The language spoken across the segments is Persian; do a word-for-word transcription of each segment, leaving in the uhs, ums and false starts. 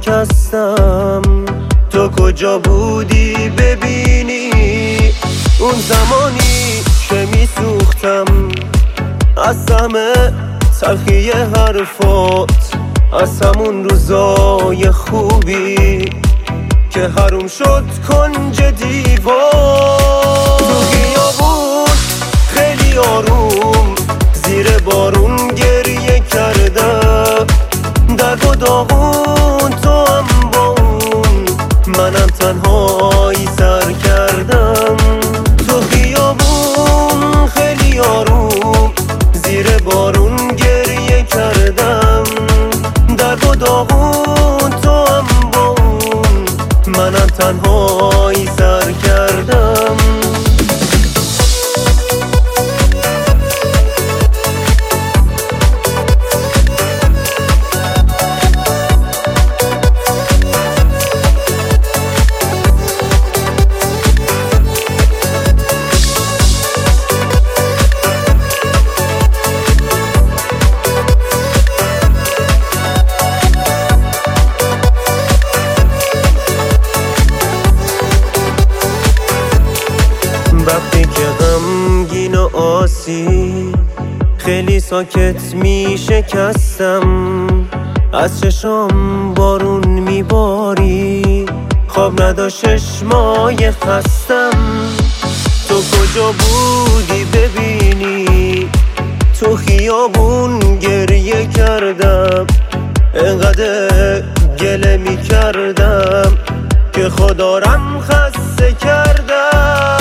شکستم. تو کجا بودی ببینی اون زمانی که میسوختم از همه تلخی حرفات، از همون روزای خوبی که حروم شد کنج دیوار. تو خیابون خیلی آروم زیر بارون گریه کردم، درد و داغون تو هم با اون، منم تنهایی سر کردم. تو خیابون خیلی آروم زیر بارون گریه کردم، درد و داغون تو هم با اون، منم تنهایی سر کردم. وقتی که غمگین و آسی خیلی ساکت می شکستم، از چشام بارون می باری، خواب نداشت چشمای خستم. تو کجا بودی ببینی تو خیابون گریه کردم، انقدر گله می کردم که خدارم خسته کردم.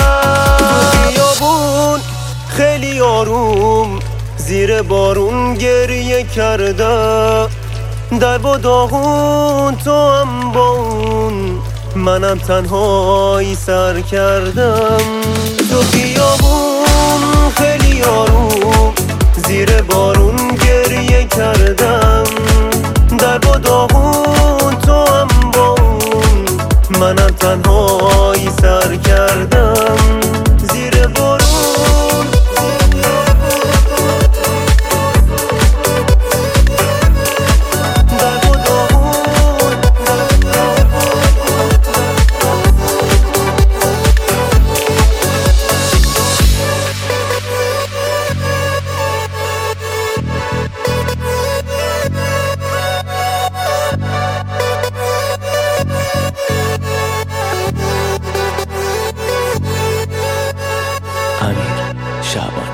خیلی آروم زیر بارون گریه کردم، درد و داغون تو هم با اون، منم تنهایی سر کردم. تو خیابون خیلی آروم زیر بارون گریه کردم، درد و داغون تو هم با اون، منم تنهایی سر کردم. زیر بارون امیر شعبانی.